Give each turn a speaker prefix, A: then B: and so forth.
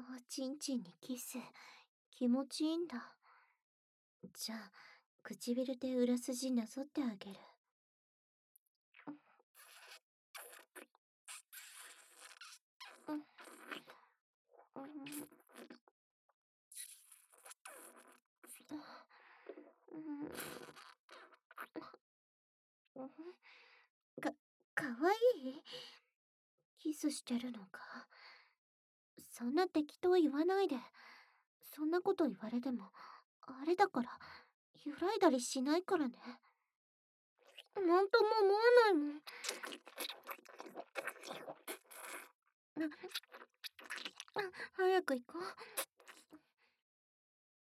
A: おちんちんにキス、気持ちいいんだ。じゃあ、唇で裏筋なぞってあげる。うん、うん、うん、うん、か、かわいい？キスしてるのか？そんな適当言わないで。そんなこと言われても、あれだから、揺らいだりしないからね。なんとも思わないもん。あ、早く行こう。